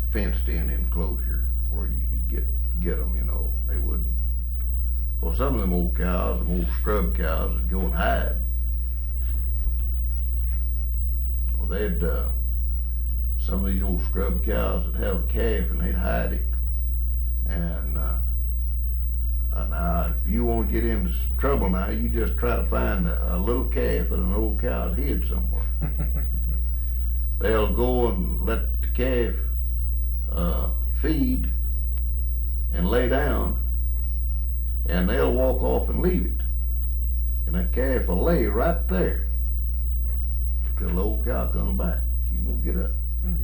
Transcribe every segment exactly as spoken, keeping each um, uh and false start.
fenced-in enclosure where you could get get them. You know, they wouldn't. Well, some of them old cows, them old scrub cows, would go and hide. Well, they'd uh, some of these old scrub cows would have a calf and they'd hide it. And uh, uh, now, if you want to get into some trouble now, you just try to find a, a little calf in an old cow's head somewhere. They'll go and let the calf uh, feed and lay down, and they'll walk off and leave it. And that calf will lay right there till the old cow comes back. He won't get up. Mm.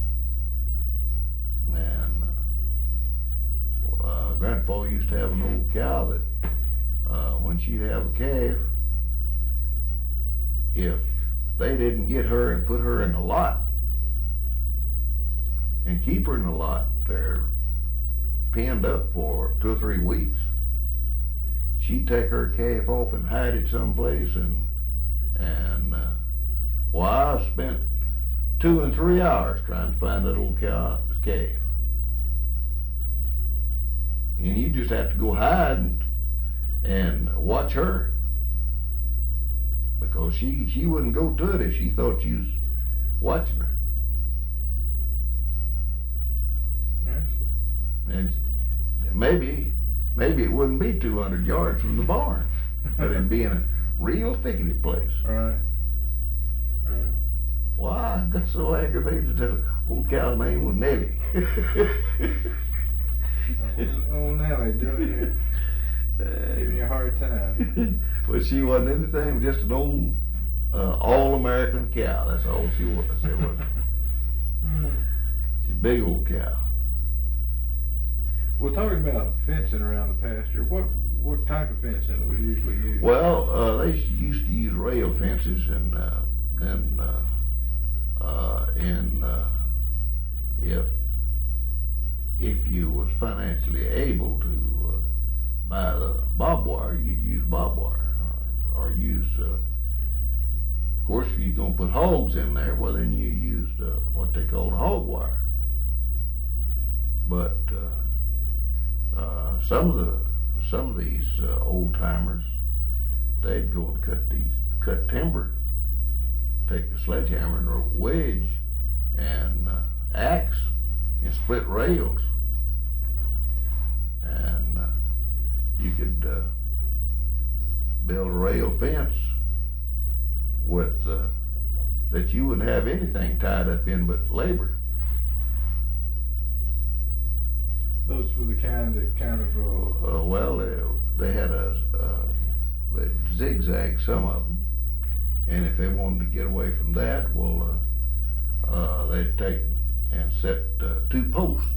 And uh, uh, Grandpa used to have an old cow that uh, when she'd have a calf, if they didn't get her and put her in the lot and keep her in the lot there penned up for two or three weeks, she'd take her calf off and hide it someplace. And and uh, well, I spent two and three hours trying to find that old cow calf. And you just have to go hide and, and watch her, because she she wouldn't go to it if she thought you was watching her. And maybe maybe it wouldn't be two hundred yards from the barn, but it'd be in a real thickety place. Right. Right. Well, I got so aggravated that old cow's name was Nellie. Old Nellie doing you, giving you a hard time. But she wasn't anything, just an old uh, all-American cow. That's all she was. It was. Mm. She's a big old cow. Well, talking about fencing around the pasture, what what type of fencing was usually used? Well, uh, they used to use rail fences, and uh, then uh, uh, in uh, if if you was financially able to uh, buy the barbed wire, you'd use barbed wire, or, or use. Uh, of course, if you're gonna put hogs in there, well, then you used uh, what they called hog wire. But uh, uh, some of the some of these uh, old timers, they'd go and cut these cut timber, take the sledgehammer and a wedge and uh, axe and split rails, and uh, you could uh, build a rail fence with uh, that you wouldn't have anything tied up in but labor. Those were the kind that kind of uh, Uh, well, they, they had a uh, they zigzag some of them, and if they wanted to get away from that, well, uh, uh, they'd take and set uh, two posts,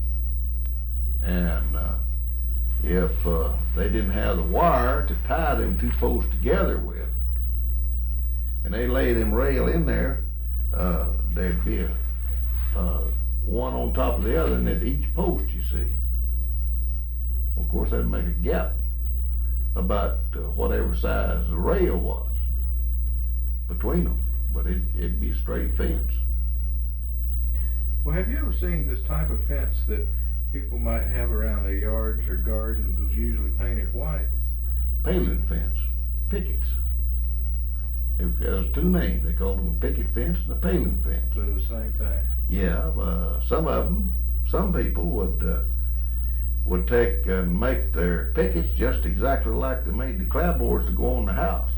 and uh, if uh, they didn't have the wire to tie them two posts together with, and they lay them rail in there, uh, there'd be a uh, one on top of the other, and at each post, you see. Well, of course, that'd make a gap about uh, whatever size the rail was between them, but it, it'd be a straight fence. Well, have you ever seen this type of fence that people might have around their yards or gardens was usually painted white? Paling fence, pickets. There was two names. They called them a picket fence and a paling fence. So the same thing. Yeah, uh, some of them, some people would uh, would take and make their pickets just exactly like they made the clapboards to go on the house.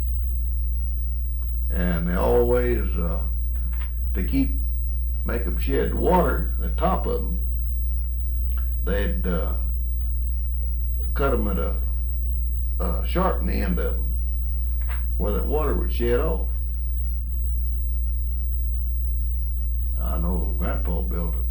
And they always, uh, to keep, make them shed water, the top of them, they'd uh, cut them at a, uh, sharpen the end of them where the water would shed off. I know Grandpa built a